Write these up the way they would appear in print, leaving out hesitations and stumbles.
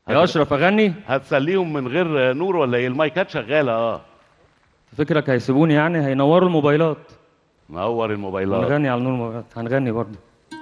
يا اشرف اغني. هتسليهم من غير نور ولا ايه؟ المايكات شغاله. اه. فكرك هيسيبوني يعني هينوروا الموبايلات نور الموبايلات. ونغني على نور الموبايلات هنغني برضه.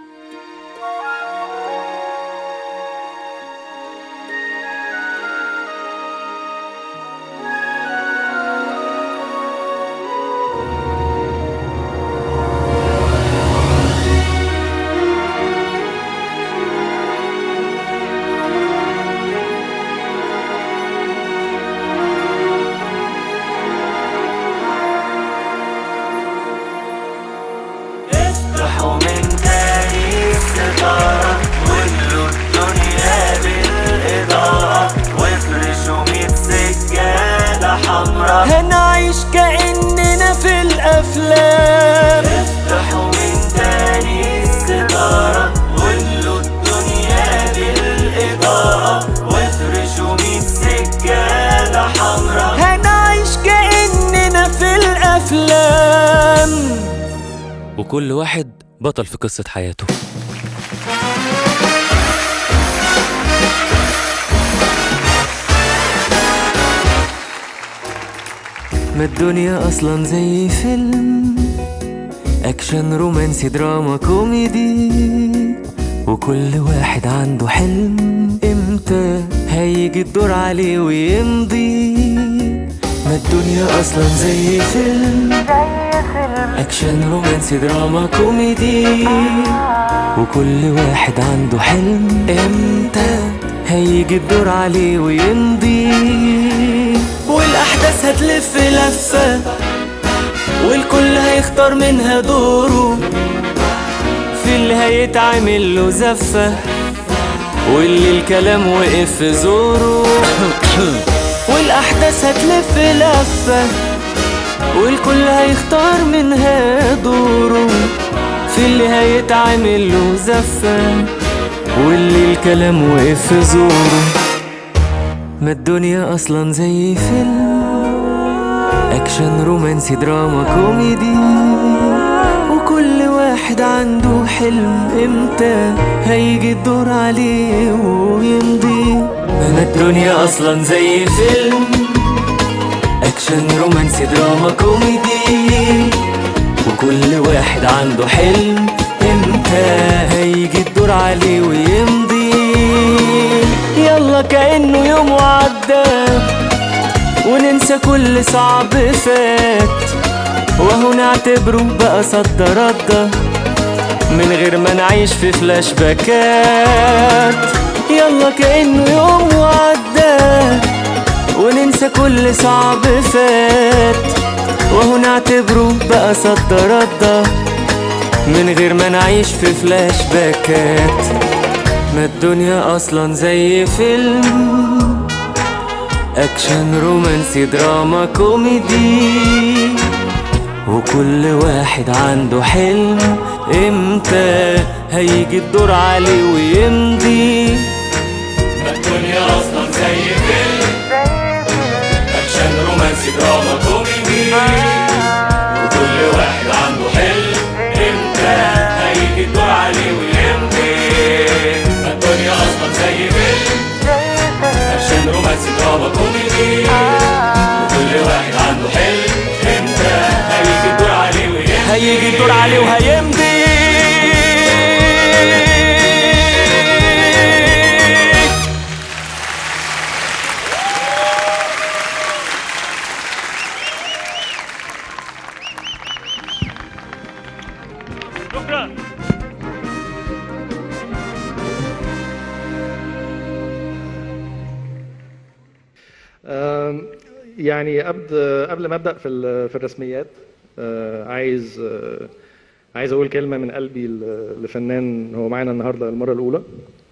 افتحوا من تاني الستارة واملوا الدنيا بالإضاءة وافرشوا 100 سجادة حمرا هنعيش كأننا في الأفلام. افتحوا من تاني الستارة واملوا الدنيا بالإضاءة وافرشوا 100 سجادة حمرا هنعيش كأننا في الأفلام. وكل واحد بطل في قصة حياته. ما الدنيا أصلا زي فيلم أكشن رومانسي دراما كوميدي وكل واحد عنده حلم إمتى هيجي الدور عليه ويمضي. ما الدنيا أصلا زي فيلم أكشن رومانسي دراما كوميدي وكل واحد عنده حلم إمتى هيجي الدور عليه ويمضي. والأحداث هتلف لفة والكل هيختار منها دوره في اللي هيتعمل له زفة واللي الكلام وقف في زوره. والأحداث هتلف لفة والكل هيختار منها دوره في اللي هيتعمل له زفة واللي الكلام وقف في زوره. ما الدنيا أصلا زي فيلم أكشن رومانسي دراما كوميدي وكل واحد عنده حلم إمتى هيجي الدور عليه ويمضي. ما الدنيا أصلا زي فيلم أكشن رومانسي دراما كوميدي وكل واحد عنده حلم إمتى هيجي الدور عليه ويمضي. يلا كأنه يوم وعدى وننسى كل صعب فات وهو نعتبره بقى صد رد من غير ما نعيش في فلاش باكات. يلا كأنه يوم وعدى وننسى كل صعب فات وهو نعتبره بقى صد رد من غير ما نعيش في فلاش باكات. ما الدنيا أصلا زي فيلم أكشن رومانسي دراما كوميدي وكل واحد عنده حلم إمتى هيجي الدور عليه ويمضي. ما الدنيا أصلا زي فيلم أكشن رومانسي دراما كوميدي وكل واحد عنده حلم إمتى هيجي الدور عليه ويمضي. ما الدنيا أصلا زي فيلم أكشن رومانسي دراما كوميدي وكل واحد عنده حلم إمتى هيجي الدور عليه ويمضي. هيجي الدور عليه وهيمضي. شكرا. يعني قبل ما ابدا في الرسميات، عايز اقول كلمه من قلبي لفنان هو معانا النهارده المره الاولى،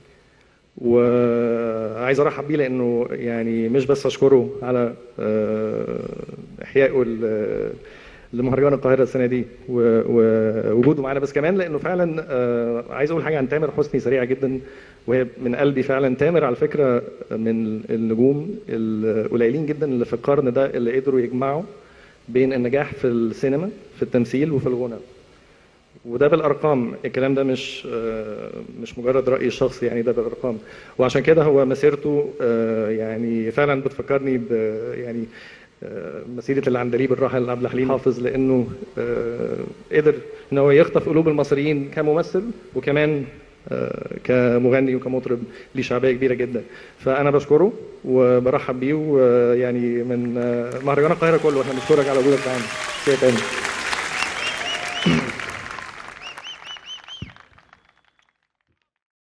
وعايز ارحب بيه لانه يعني مش بس اشكره على احيائه لمهرجان القاهره السنه دي ووجوده معانا، بس كمان لانه فعلا عايز اقول حاجه عن تامر حسني سريعه جدا وهي من قلبي. فعلا تامر على فكره من النجوم القليلين جدا اللي في القرن ده اللي قدروا يجمعوا بين النجاح في السينما في التمثيل وفي الغنى. وده بالارقام، الكلام ده مش مجرد رايي الشخصي يعني، ده بالارقام. وعشان كده هو مسيرته يعني فعلا بتفكرني يعني مسيره العندليب الراحل عبد الحليم حافظ، لانه قدر ان هو يخطف قلوب المصريين كممثل وكمان كمغني وكمطرب ليه شعبيه كبيره جدا. فانا بشكره وبرحب بيه، ويعني من مهرجان القاهره كله احنا بنشكرك على وجودك معانا. شكرا تاني.